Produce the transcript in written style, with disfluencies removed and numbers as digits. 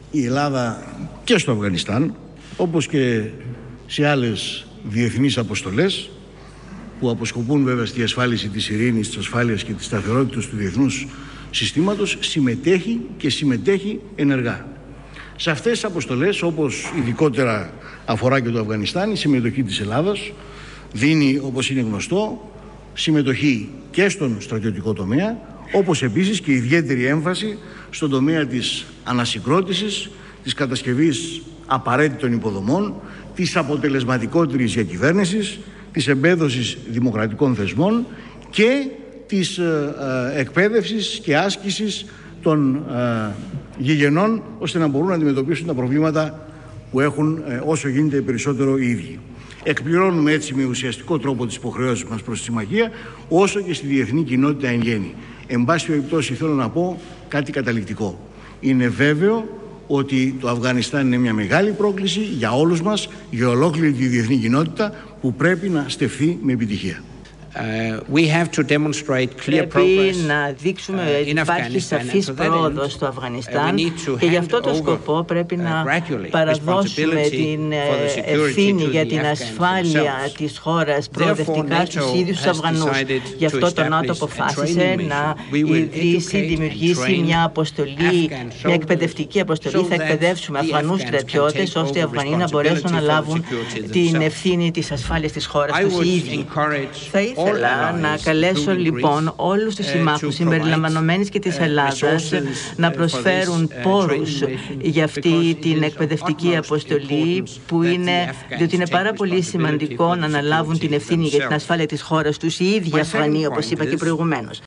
Η Ελλάδα και στο Αφγανιστάν, όπως και σε άλλες διεθνείς αποστολές που αποσκοπούν βέβαια στη διασφάλιση της ειρήνης, της ασφάλειας και της σταθερότητας του διεθνούς συστήματος, συμμετέχει ενεργά. Σε αυτές τις αποστολές, όπως ειδικότερα αφορά και το Αφγανιστάν, η συμμετοχή της Ελλάδας δίνει, όπως είναι γνωστό, συμμετοχή και στον στρατιωτικό τομέα, όπως επίσης και ιδιαίτερη έμφαση στον τομέα της ανασυγκρότησης, της κατασκευής απαραίτητων υποδομών, της αποτελεσματικότερης διακυβέρνησης, της εμπέδωσης δημοκρατικών θεσμών και της εκπαίδευσης και άσκησης των γηγενών, ώστε να μπορούν να αντιμετωπίσουν τα προβλήματα που έχουν όσο γίνεται περισσότερο οι ίδιοι. Εκπληρώνουμε έτσι με ουσιαστικό τρόπο τις υποχρεώσεις μας προς τη Συμμαχία, όσο και στη διεθνή κοινότητα εν γέννη. Εν πάση περιπτώσει, θέλω να πω κάτι καταληκτικό. Είναι βέβαιο ότι το Αφγανιστάν είναι μια μεγάλη πρόκληση για όλους μας, για ολόκληρη τη διεθνή κοινότητα, που πρέπει να στεφθεί με επιτυχία. Πρέπει να δείξουμε ότι υπάρχει σαφής πρόοδος στο Αφγανιστάν και γι' αυτό το σκοπό πρέπει να παραδώσουμε την ευθύνη για την ασφάλεια της χώρας προοδευτικά στους ίδιους τους Αφγανούς. Γι' αυτό το ΝΑΤΟ αποφάσισε να δημιουργήσει μια αποστολή, μια εκπαιδευτική αποστολή. Θα εκπαιδεύσουμε Αφγανούς στρατιώτες, ώστε οι Αφγανοί να μπορέσουν να λάβουν την ευθύνη της ασφάλειας της χώρας τους οι ίδιοι. Θα ήθελα να καλέσω λοιπόν όλους τους συμμάχους συμπεριλαμβανομένης και της Ελλάδας να προσφέρουν πόρους για αυτή την εκπαιδευτική αποστολή, διότι είναι πάρα πολύ σημαντικό να αναλάβουν την ευθύνη για την ασφάλεια της χώρας τους οι ίδιοι Αφγανοί, όπως είπα και προηγουμένως.